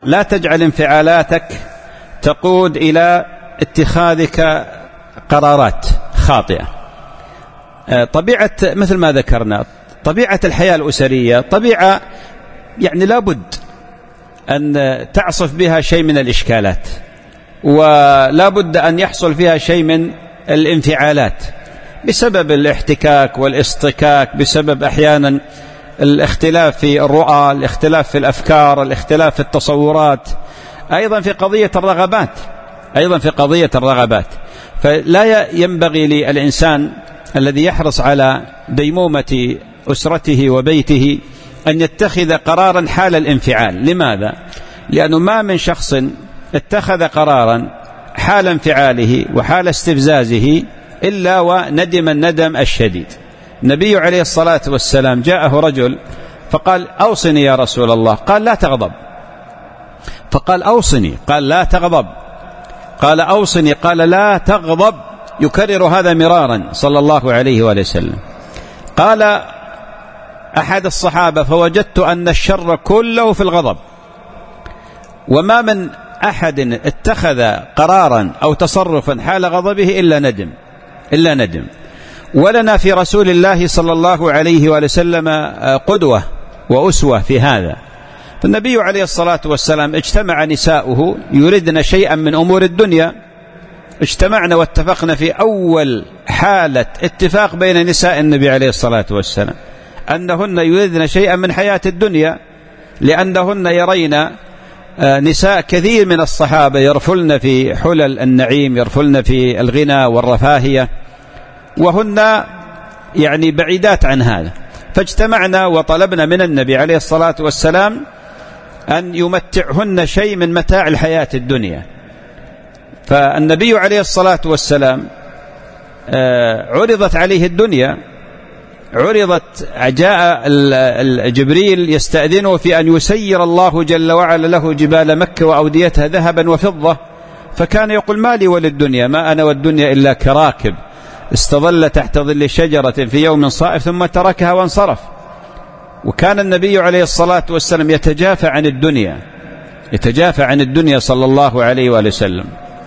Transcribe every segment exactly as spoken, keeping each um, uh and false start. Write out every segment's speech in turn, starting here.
لا تجعل انفعالاتك تقود إلى اتخاذك قرارات خاطئة. طبيعة مثل ما ذكرنا طبيعة الحياة الأسرية طبيعة يعني لابد أن تعصف بها شيء من الإشكالات، ولا بد أن يحصل فيها شيء من الانفعالات بسبب الاحتكاك والاصطكاك، بسبب أحيانا الاختلاف في الرؤى، الاختلاف في الأفكار، الاختلاف في التصورات، أيضا في قضية الرغبات أيضا في قضية الرغبات فلا ينبغي للإنسان الذي يحرص على ديمومة أسرته وبيته أن يتخذ قرارا حال الانفعال. لماذا؟ لأنه ما من شخص اتخذ قرارا حال انفعاله وحال استفزازه إلا وندم الندم الشديد. النبي عليه الصلاة والسلام جاءه رجل فقال أوصني يا رسول الله، قال لا تغضب، فقال أوصني، قال لا تغضب، قال أوصني، قال لا تغضب، يكرر هذا مرارا صلى الله عليه وآله وسلم. قال أحد الصحابة فوجدت أن الشر كله في الغضب، وما من أحد اتخذ قرارا أو تصرفا حال غضبه إلا ندم إلا ندم. ولنا في رسول الله صلى الله عليه وآله وسلم قدوة وأسوة في هذا. فالنبي عليه الصلاة والسلام اجتمع نساؤه يردن شيئا من أمور الدنيا، اجتمعنا واتفقنا في أول حالة اتفاق بين نساء النبي عليه الصلاة والسلام أنهن يردن شيئا من حياة الدنيا، لأنهن يرين نساء كثير من الصحابة يرفلن في حلل النعيم، يرفلن في الغنى والرفاهية، وهن يعني بعيدات عن هذا. فاجتمعنا وطلبنا من النبي عليه الصلاة والسلام أن يمتعهن شيء من متاع الحياة الدنيا. فالنبي عليه الصلاة والسلام عرضت عليه الدنيا، عرضت، جاء جبريل يستأذنه في أن يسير الله جل وعلا له جبال مكة وأوديتها ذهبا وفضة، فكان يقول ما لي وللدنيا، ما أنا والدنيا إلا كراكب استظل تحت ظل شجرة في يوم صائف ثم تركها وانصرف. وكان النبي عليه الصلاة والسلام يتجافى عن الدنيا يتجافى عن الدنيا صلى الله عليه وآله وسلم.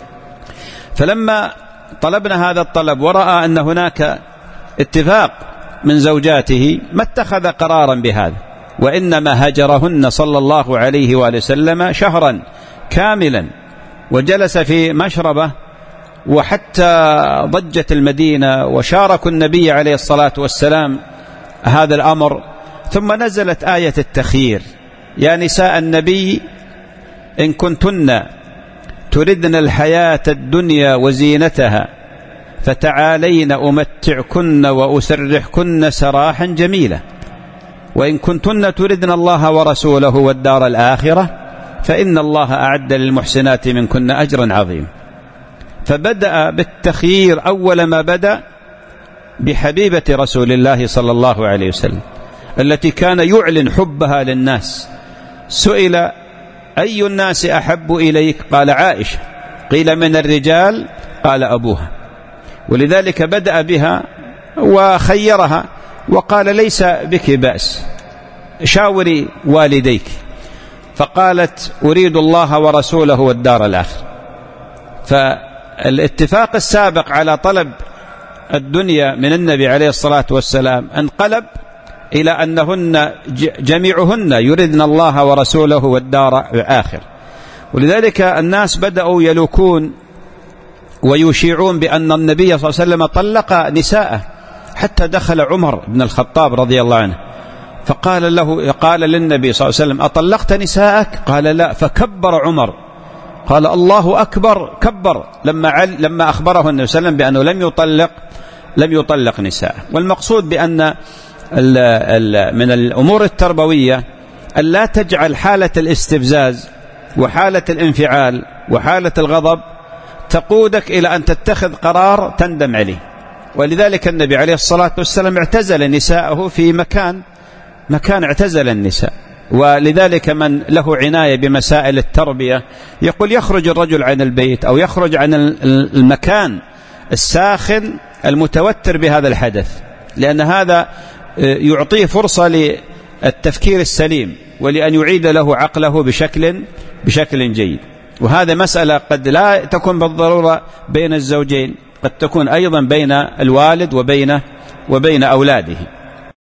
فلما طلبنا هذا الطلب ورأى أن هناك اتفاق من زوجاته ما اتخذ قرارا بهذا، وإنما هجرهن صلى الله عليه وآله وسلم شهرا كاملا، وجلس في مشربه، وحتى ضجت المدينة وشاركوا النبي عليه الصلاة والسلام هذا الأمر. ثم نزلت آية التخيير: يا نساء النبي إن كنتن تردن الحياة الدنيا وزينتها فتعالين أمتعكن وأسرحكن سراحا جميلا، وإن كنتن تردن الله ورسوله والدار الآخرة فإن الله أعد للمحسنات منكن أجرا عظيما. فبدأ بالتخيير أول ما بدأ بحبيبة رسول الله صلى الله عليه وسلم التي كان يعلن حبها للناس. سئل: أي الناس أحب إليك؟ قال: عائشة. قيل: من الرجال؟ قال: أبوها. ولذلك بدأ بها وخيرها وقال: ليس بك بأس، شاوري والديك. فقالت: أريد الله ورسوله والدار الآخرة. فالاتفاق السابق على طلب الدنيا من النبي عليه الصلاة والسلام انقلب إلى أنهن جميعهن يردن الله ورسوله والدار الآخرة. ولذلك الناس بدأوا يلوكون ويشيعون بأن النبي صلى الله عليه وسلم طلق نساءه، حتى دخل عمر بن الخطاب رضي الله عنه فقال له قال للنبي صلى الله عليه وسلم: أطلقت نساءك؟ قال: لا. فكبر عمر، قال: الله أكبر، كبر لما عل لما أخبره النبي صلى الله عليه وسلم بأنه لم يطلق لم يطلق نساءه. والمقصود بأن ال ال من الأمور التربوية أن لا تجعل حالة الاستفزاز وحالة الانفعال وحالة الغضب تقودك إلى أن تتخذ قرار تندم عليه. ولذلك النبي عليه الصلاة والسلام اعتزل نساءه في مكان مكان اعتزل النساء. ولذلك من له عناية بمسائل التربية يقول: يخرج الرجل عن البيت أو يخرج عن المكان الساخن المتوتر بهذا الحدث، لأن هذا يعطيه فرصة للتفكير السليم ولأن يعيد له عقله بشكل بشكل جيد. وهذا مسألة قد لا تكون بالضرورة بين الزوجين، قد تكون أيضا بين الوالد وبين وبين أولاده.